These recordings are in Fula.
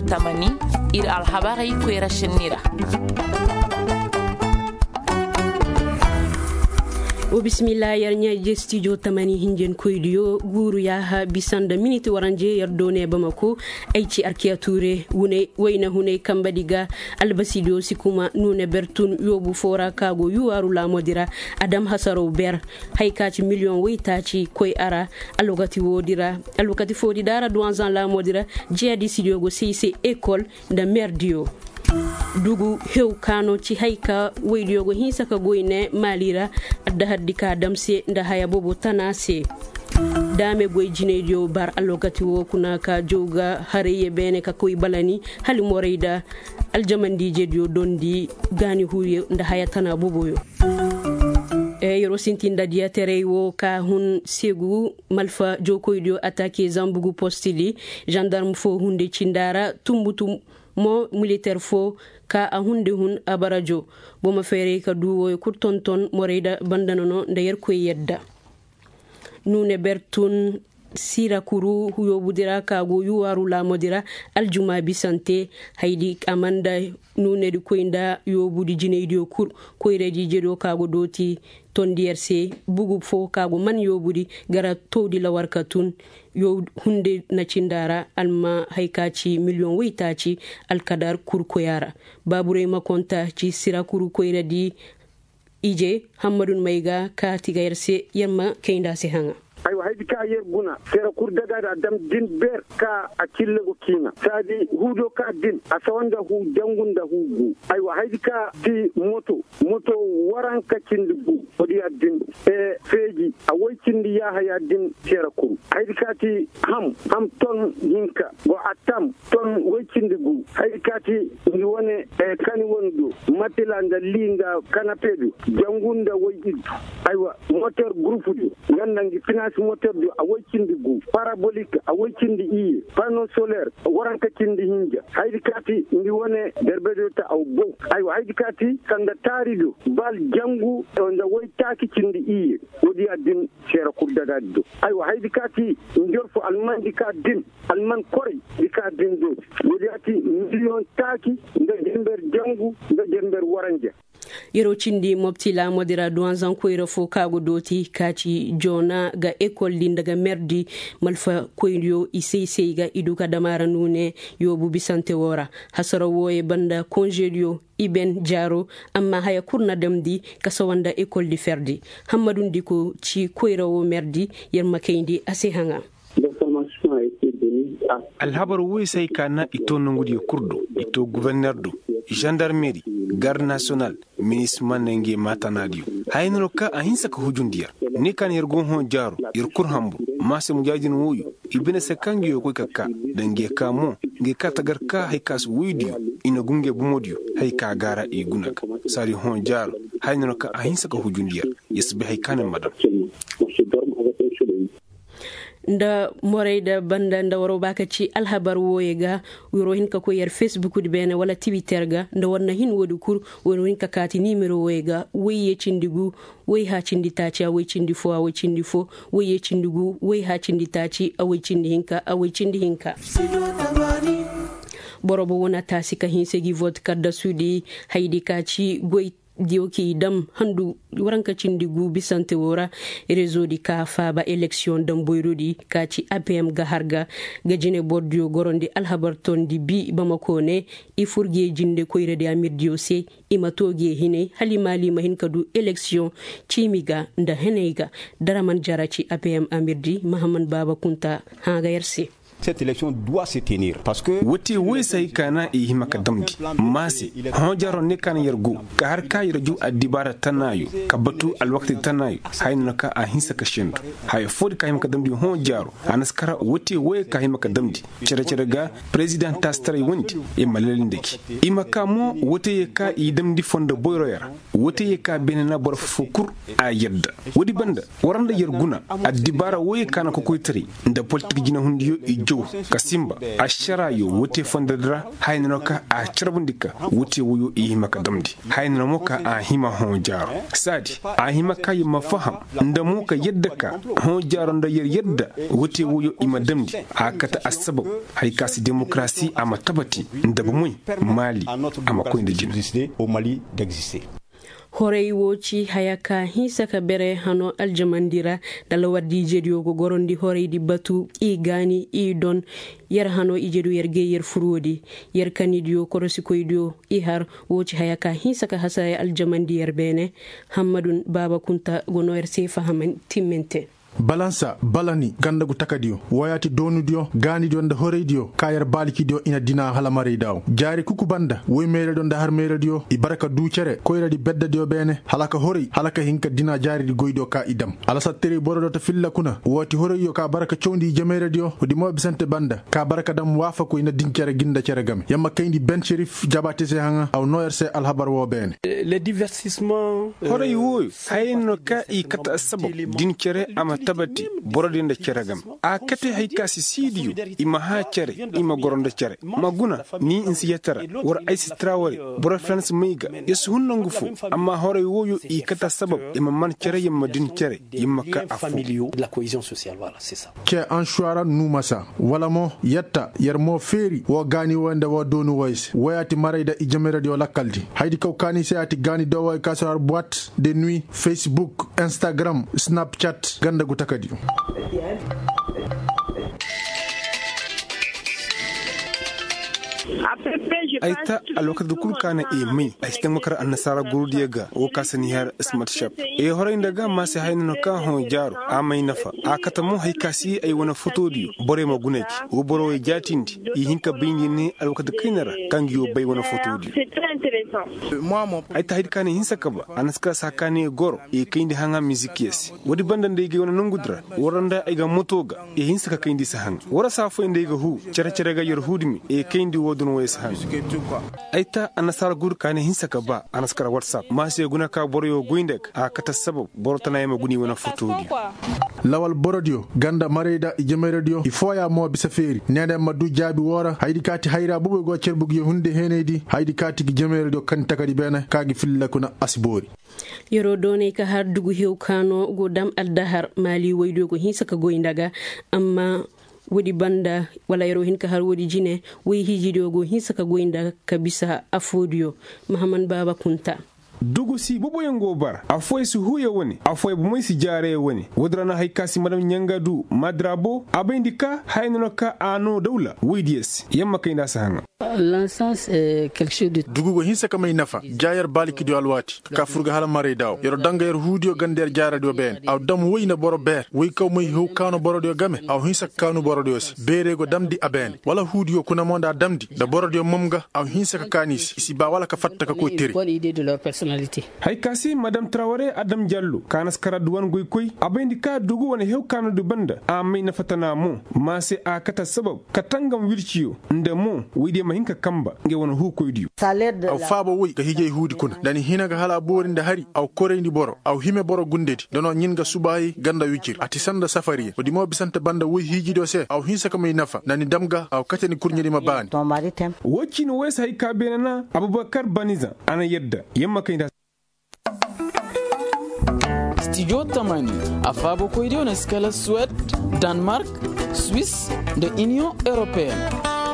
tamani ir alhabari kwera shinira. O bismillah yarnya je studio tamani hinjen koydiyo guru ya ha bisanda minute waranje yardone bamako ayci arkiya touré wune wayna hune kambadiga albasidio sikuma nune bertun yobu fora kago yuwaru la modira adam hasaro ber haykaci million waytaci koy ara alogati wodira alogati fodi dara douanzan la modira jeadi studio go cc école de merdio dugu hew kano ci hayka waydiyogo hinsaka goyne malira adda haddika damse nda haya bobo tanase dame goy jinedio bar alogati wo kunaka joga hareye bene ka koy balani hali moreyda aljamandi jedio dondi gani huye nda haya tana boboyo yoro sintinda dia terewo ka hun segu malfa jokoydio attaqué zambugu postili gendarme fo hunde cindara tumbutum mo militaire fo ka a hunde hun abarajo boma fere ka duwo kur tonton moreyda bandanono ndeyer ko yedda nune bertun sira kuru huyo budira kago yuwaru la modira aljuma bisante haydi amanda nune di koinda yo budi jineydio kur koyreji jedo kago doti ton DRC bugu fo kago man yo budi gara todi la warkatun yo hunde na cindara alma haykaci million waytaci alkadar kur koyara babure makonta ci sira kuru koyredi ije hamadun mayga ka tigayarse yamma keinda se hanga aywa haydi ka yerguna sera kurdagada dam din ber ka akille go kina sadi hudo ka din asawanda hu jangunda hugu aywa haydi ka ti moto waran ka cindigu odi addin feji awoy cindi ya haya din sera kuru haydi ka ti ham ton hinka go atam ton woy cindigu haydi ka ti ni wone kani wondo matilanga linga kanapedu jangunda woy iddu aywa moteur groupe du gandangi moteur do awocindi gu parabolique awocindi i panneau solaire waranka cindi hinja haydi kati ndi wone derbedo ta aw bo ay haydi kati kanda tarido bal jangu onda woytaki cindi i wodi adin sera kurdaga do ay haydi kati njorfo alman di ka din alman kore di ka din do wodi ati million taki nda jember jangu nda jember waranja yero cindi mobti la modira douanzan koyro fo kago doti kaci jona ga école din daga merdi malfa koyyo isey ga iduka damara nune yobu bisante wora hasaro woye banda congélio iben jaro amma haya kurna damdi kasawanda école di ferdi hamadou diko ci koyro wo merdi yerma kayndi ase hanga alhabaru woy say kana ito nungudi kurdo ito gouverneur do gendarmerie garde nationale ministre manenge matanadio haynro ka ahinsa ka hujundiya ni kan yergon hon jaro yerkur hambu mase mujadin wuyu ibene sekangi yo ko kakka dange kamo nge katagar ka haykas wuyu ina gunge bumodio hayka gara e gunaka sari hon jaro haynro ka ahinsa ka hujundiya yesbe haykana madam nda moreyda banda nda waro bakaci alhabar woyega wiro hinka ko yer facebook di bene wala twitter ga nda wonna hin wodi kur wiro hinka kati numero woyega weye cindigu wey ha cindi taci awey cindi fo awey cindi fo weye cindigu wey ha cindi taci awey cindi hinka awey cindi hinka borobo wona tasika hinsegi vote kadda sudi haydi kaci goy dioki dam handu waranka cindigu bisante wora réseau di ka faba élection dam boyrodi kaci APM ga harga gajine bordio gorondi alhabarton di bi bamako ne ifurge jinde koyrede amirdio se imatoge hine halimali mahin kadu élection cimiga nda heneiga daraman jaraci APM amirdi Mahamad Baba Kunta hanga yerse. Cette élection doit se tenir parce que woti woysay kana e himaka damdi masi hojaro ne kan yergu ka har ka yerju adibara tanayu kabatu alwaqti tanayu hayna ka a hinsa ka shindu hay fodi ka himaka damdi hojaro anaskara woti woy ka himaka damdi cere ga president tastray wondi e malalindeki imaka mo wote ka i damdi fonda boyroyar wote ka benena bor fukur a yedda wodi banda waranda yerguna adibara woy kana ko koytari nda politique gina hundiyo jow kasimba ashara yo wote fondadra haynano ka a charbundika wote wuyo maka damdi haynano moka a hima hon jaro sadi a hima kay mafaham ndamu ka yadda ka hon jaro nda yadda wote wuyo ima damdi akata asbab hay kasi demokrasi ama tabati ndabu muy mali ama ko inde jin au Mali d'exister. horey woci hayaka hisaka bere hano aljamandira dala waddi jedio go gorondi horeydi batu i gani i don yer hano i jedu yerge yer furodi yer kanidio korosi koydio i har woci hayaka hisaka hasaya aljamandiyar bene hammadun baba kunta gonoer sefa haman timmente balansa balani gandagu takadio wayati donudio ganidio nda horeydio kayar balikidio ina dina halamare daw jari kukubanda woy mere don da har mere dio i baraka ducere koyradi beddadio bene halaka horey halaka hinka dina jari di goydo ka idam ala satteri borodo to filla kuna woti horeyyo ka baraka chowndi jemere dio wodi mo bisante banda ka baraka dam wafa ko ina dincere ginda cere game yamma kayndi ben sherif jabate se hanga aw noyer se alhabar wo bene le divertissement horey woy hayno ka i kata sabab dincere ama tabati borodinde ceragam a kate haykasi sidiyo ima ha cere ima goronde cere maguna ni insiyatara wor aisi trawari boro france meiga yesu hunnangu fu amma hore woyo i kata sabab ima man cere yimma din cere yimma ka afu de la cohésion sociale voilà c'est ça ke anshwara numasa wala mo yatta yermo feri wo gani wanda wo donu wais wayati marayda i jamere dio lakaldi haydi kaw kani seati gani do way kasar boîte de nuit facebook instagram snapchat ganda gutakadi aita alwakar dukul kana mai aistan makar annasara gurdiyaga o kasani har smart shop horain daga ma sai hayno ka hon jaro amai nafa akata mu haykasi ay wana fotodiyo bore ma gunaji o boro e jatindi i hinka bindi ni alwakar kinara kangiyo bay wana fotodiyo aita hayd kana hinsa kaba anaska sakane goro e kindi hanga musikies wodi bandan de ge wana nungudra waranda ay ga motoga e hinsa ka kindi sahan wara safo inde ga hu cere ga yor hudimi e kindi wodun waysa aita anasara gur kane hinsaka ba anaskara whatsapp ma se guna ka boryo guindek a kata sabab bortana yema guni wana fotodi lawal borodio ganda mareda e jemeredio i foya mo bisa feri nede maddu jaabi wora haydi kati hayra bube go cerbugi hunde henedi haydi kati gi jemeredio kan takadi bena kaagi filla kuna asbori yoro done ka har dugu hew kano go dam aldahar mali waydo go hinsaka goindaga amma wodi banda wala yaro hinka har wodi jine wi hijido go hinsaka goinda kabisa afodio mahaman baba kunta dugu si bobo yango bar afoy su huye woni afoy bu moy si jare woni wodrana haykasi madam nyangadu madrabo abindika hayno ka ano dawla widies yamma kayna sahanga l'encens est quelque chose de dugu go hinsa kamay nafa jayar baliki do alwati ka furga hala mare daw yoro danga yer huudio gander jaara do ben aw dam woyna boro ber woy kaw moy hu kanu boro do game aw hinsa kanu boro do si bere go damdi aben wala huudio kuna monda damdi da boro do momga aw hinsa ka kanis isi ba wala ka fatta ka ko teri bonne idée de leur personnalité haykasi madame Traoré Adam Diallo kanas karaduwan goy koy abindika dugu wona hew kanu do banda amina fatana mo ma se akata sabab katangam wirciyo ndemo widi hinka kamba nge wona hu koydiyo aw faabo woy ga hije huudi kuna dani hinaga hala boori nda hari aw koreyndi boro aw hime boro gundeti dono nyinga subayi ganda wicir ati sanda safari odi mo bisanta banda woy hijido se aw hinsa kamay nafa nani damga aw katani kurnyedi ma bani wocino wesa hay ka benana Abubakar Baniza ana yedda yamma kayda Studio Tamani afabo koydiyo na skala Suède, Danemark, Suisse de Union Européenne.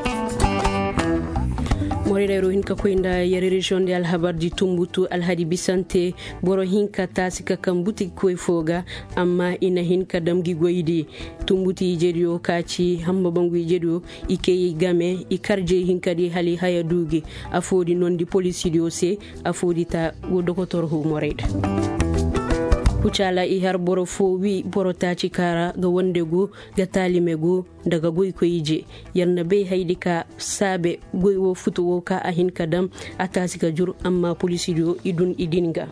morira ro hinka koinda yere region de alhabardi tumbutu alhadi bisante boro hinka tasika kambuti koy foga amma ina hinka damgi goyidi tumbuti jedio kaci hamba bangu jedio ike game ikarje hinka di hali haya dugi afodi nondi police dio se afodi ta wo dokotor hu morida kucala i har boro fo wi boro taci kara ga wondego ga talimego daga goy koyije yarna be haydi ka sabe goy wo futo wo ka ahin kadam atasi ka jur amma polisidio idun idinga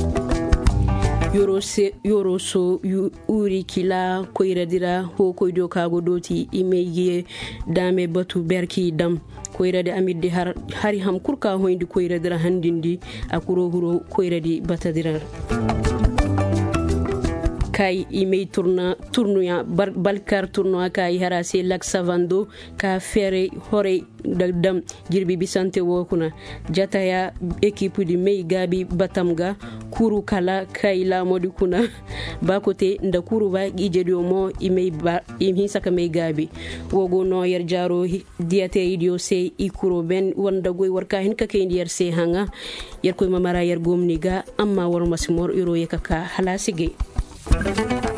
yoro so uri kila koyradira ho koydo kago doti imeye dame batu berki dam koyrade amidde hari ham kurka hoyndi koyradira handindi akuro huro koyradi batadira kai imei turnuya balkar turnuwa kai harase lak savando ka fere hore dam jirbi bisante wokuna jataya equipe di mei gabi batamga kuru kala kai la modi kuna bakote nda kuru ba ijedio mo imei ba imhi saka mei gabi wogo no yer jaro diate idio se ikuro ben wanda goy warka hin ka kay yer se hanga yer koy mamara yer gomni ga amma war masimor iro yekaka halasige